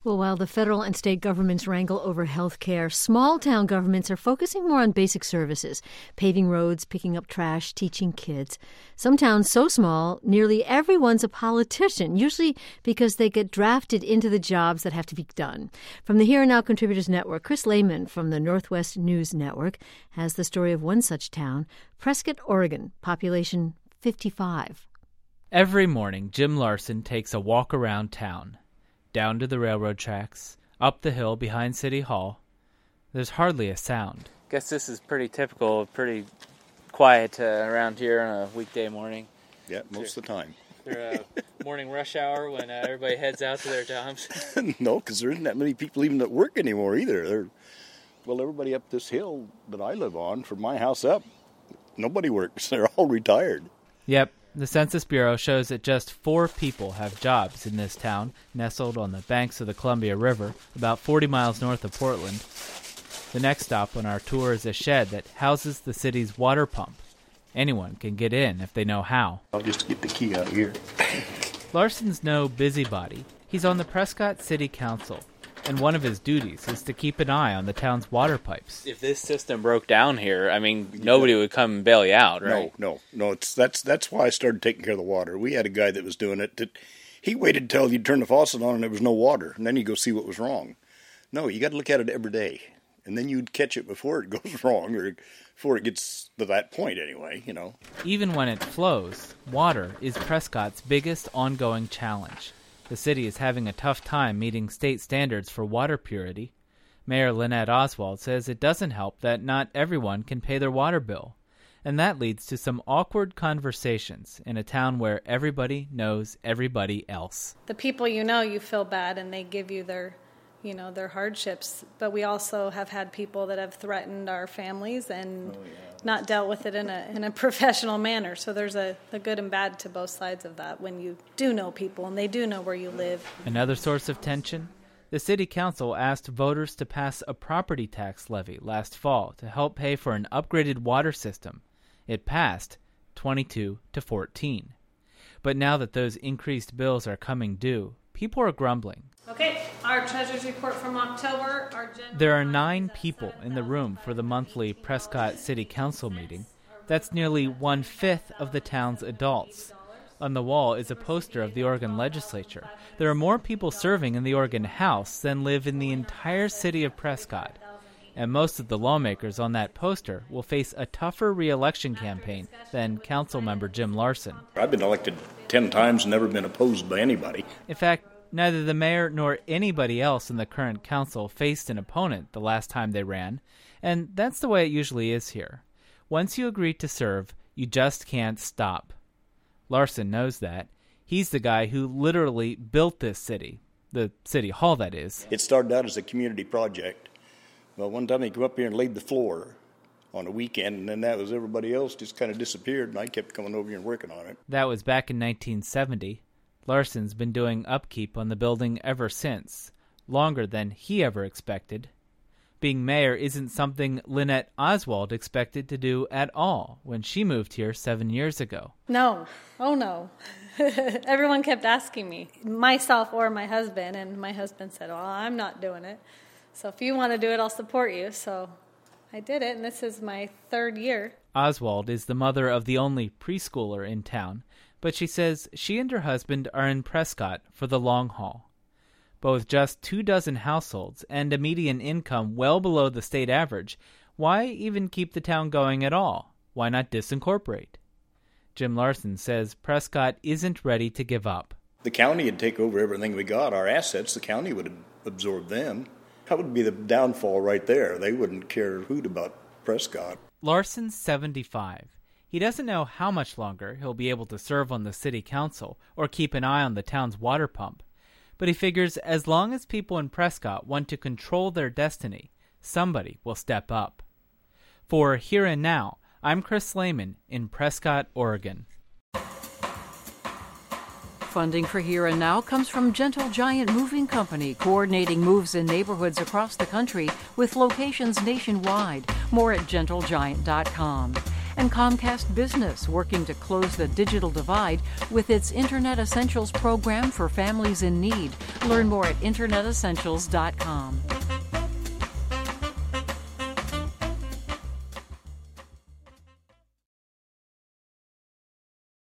Well, while the federal and state governments wrangle over health care, small-town governments are focusing more on basic services, paving roads, picking up trash, teaching kids. Some towns so small, nearly everyone's a politician, usually because they get drafted into the jobs that have to be done. From the Here and Now Contributors Network, Chris Lehman from the Northwest News Network has the story of one such town, Prescott, Oregon, population 55. Every morning, Jim Larson takes a walk around town. Down to the railroad tracks, up the hill behind City Hall. There's hardly a sound. Guess this is pretty typical, pretty quiet around here on a weekday morning. Yeah, most of the time. They're morning rush hour when everybody heads out to their jobs. No, because there isn't that many people even at work anymore either. Everybody up this hill that I live on, from my house up, nobody works. They're all retired. Yep. The Census Bureau shows that just 4 people have jobs in this town, nestled on the banks of the Columbia River, about 40 miles north of Portland. The next stop on our tour is a shed that houses the city's water pump. Anyone can get in if they know how. I'll just get the key out here. Larson's no busybody. He's on the Prescott City Council, and one of his duties is to keep an eye on the town's water pipes. If this system broke down here, nobody would come and bail you out, right? No. That's why I started taking care of the water. We had a guy that was doing it. He waited till you'd turn the faucet on and there was no water, and then you go see what was wrong. No, you got to look at it every day, and then you'd catch it before it goes wrong, or before it gets to that point anyway, Even when it flows, water is Prescott's biggest ongoing challenge. The city is having a tough time meeting state standards for water purity. Mayor Lynette Oswald says it doesn't help that not everyone can pay their water bill. And that leads to some awkward conversations in a town where everybody knows everybody else. The people you feel bad and they give you their hardships. But we also have had people that have threatened our families and not dealt with it in a professional manner. So there's a good and bad to both sides of that when you do know people and they do know where you live. Another source of tension? The city council asked voters to pass a property tax levy last fall to help pay for an upgraded water system. It passed 22-14. But now that those increased bills are coming due, people are grumbling. Okay, our treasurer's report from October. There are 9 people in the room for the monthly Prescott City Council meeting. That's nearly 1/5 of the town's adults. On the wall is a poster of the Oregon legislature. There are more people serving in the Oregon House than live in the entire city of Prescott. And most of the lawmakers on that poster will face a tougher re-election campaign than council member Jim Larson. I've been elected 10 times and never been opposed by anybody. In fact, neither the mayor nor anybody else in the current council faced an opponent the last time they ran, and that's the way it usually is here. Once you agree to serve, you just can't stop. Larson knows that. He's the guy who literally built this city, the city hall, that is. It started out as a community project. Well, one time he came up here and laid the floor on a weekend, and then that was everybody else just kind of disappeared, and I kept coming over here and working on it. That was back in 1970. Larson's been doing upkeep on the building ever since, longer than he ever expected. Being mayor isn't something Lynette Oswald expected to do at all when she moved here 7 years ago. No. Oh, no. Everyone kept asking me, myself or my husband, and my husband said, well, I'm not doing it. So if you want to do it, I'll support you. So I did it, and this is my 3rd year. Oswald is the mother of the only preschooler in town, but she says she and her husband are in Prescott for the long haul. But with just 24 households and a median income well below the state average, why even keep the town going at all? Why not disincorporate? Jim Larson says Prescott isn't ready to give up. The county would take over everything we got, our assets. The county would absorb them. That would be the downfall right there. They wouldn't care a hoot about Prescott. Larson's 75. He doesn't know how much longer he'll be able to serve on the city council or keep an eye on the town's water pump. But he figures as long as people in Prescott want to control their destiny, somebody will step up. For Here and Now, I'm Chris Lehman in Prescott, Oregon. Funding for Here and Now comes from Gentle Giant Moving Company, coordinating moves in neighborhoods across the country with locations nationwide. More at gentlegiant.com. And Comcast Business, working to close the digital divide with its Internet Essentials program for families in need. Learn more at InternetEssentials.com.